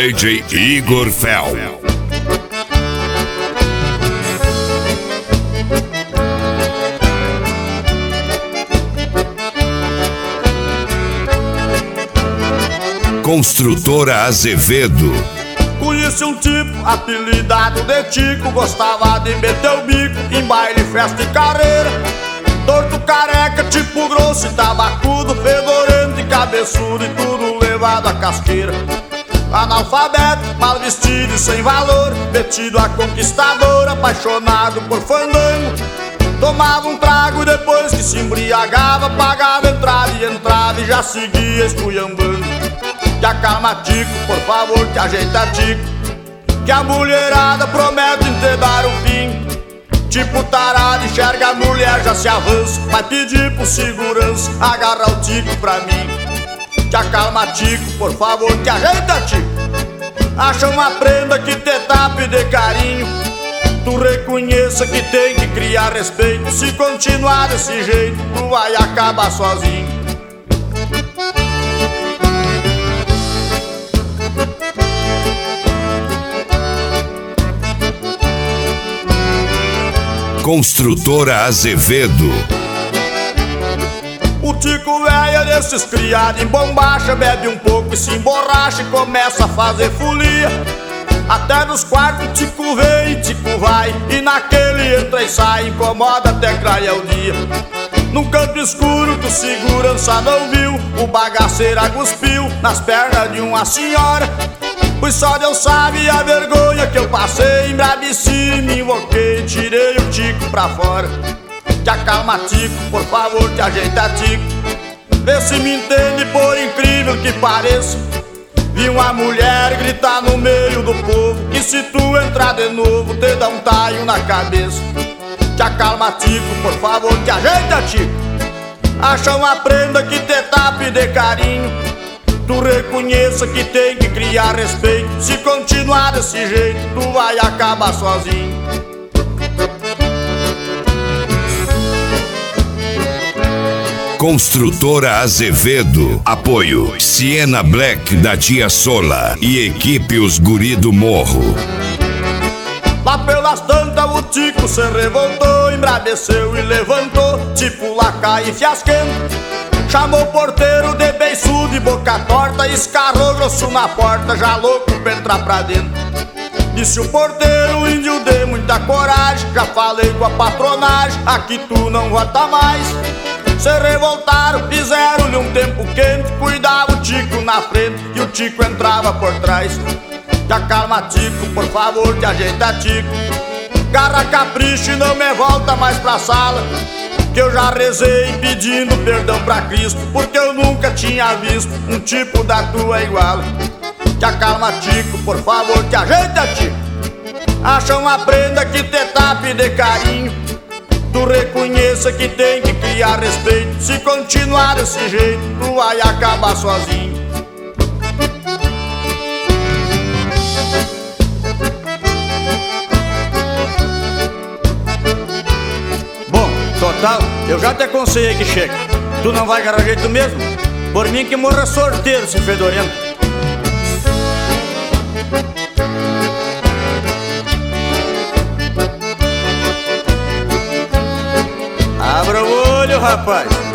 DJ Igor Fel. Construtora Azevedo. Conheci um tipo apelidado de Tico, gostava de meter o bico em baile, festa e carreira. Torto, careca, tipo grosso e tabacudo, fedorento e cabeçudo e tudo levado a casqueira. Analfabeto, mal vestido e sem valor, metido a conquistador, apaixonado por fandango. Tomava um trago e depois que se embriagava, pagava entrada e já seguia esculhambando. Que acalma Tico, por favor, que ajeita Tico, que a mulherada promete te dar o fim. Tipo tarado, enxerga a mulher, já se avança, vai pedir por segurança, agarra o Tico pra mim. Que acalma Tico, por favor, que ajeita Tico. Acha uma prenda que te tape de carinho, tu reconheça que tem que criar respeito. Se continuar desse jeito, tu vai acabar sozinho. Construtora Azevedo. O Tico velho é desses criados em bombacha, bebe um pouco e se emborracha e começa a fazer folia. Até nos quartos Tico vem e Tico vai, e naquele entra e sai, incomoda até clarear o dia. Num canto escuro que o segurança não viu, o bagaceiro cuspiu nas pernas de uma senhora. Pois só Deus sabe a vergonha que eu passei, embraveci, me invoquei, tirei o Tico pra fora. Que acalma Tico, por favor, que ajeita Tico. Vê se me entende, por incrível que pareça. Vi uma mulher gritar no meio do povo, que se tu entrar de novo, te dá um taio na cabeça. Que acalma Tico, por favor, que ajeita Tico. Acha uma prenda que te tape de carinho, tu reconheça que tem que criar respeito. Se continuar desse jeito, tu vai acabar sozinho. Construtora Azevedo. Apoio Siena Black da Tia Sola e equipe Os Guri do Morro. Lá pelas tantas o Tico se revoltou, embraveceu e levantou, tipo lacaio e fiasquento. Chamou o porteiro de beiçudo e boca torta, escarrou grosso na porta, já louco pra entrar pra dentro. Disse o porteiro, índio de muita coragem, já falei com a patronagem, aqui tu não volta mais. Se revoltaram, fizeram-lhe um tempo quente, cuidava o Tico na frente e o Tico entrava por trás. Que acalma Tico, por favor, que ajeita Tico. Garra capricho e não me volta mais pra sala, que eu já rezei pedindo perdão pra Cristo, porque eu nunca tinha visto um tipo da tua igual. Que acalma Tico, por favor, que ajeita Tico. Acha uma prenda que te tape de carinho, tu reconheça que tem que criar respeito. Se continuar desse jeito, tu vai acabar sozinho. Total, eu já te aconselhei que chega. Tu não vai agarrar jeito mesmo? Por mim que morra sorteiro, esse fedorento. Abra o olho, rapaz.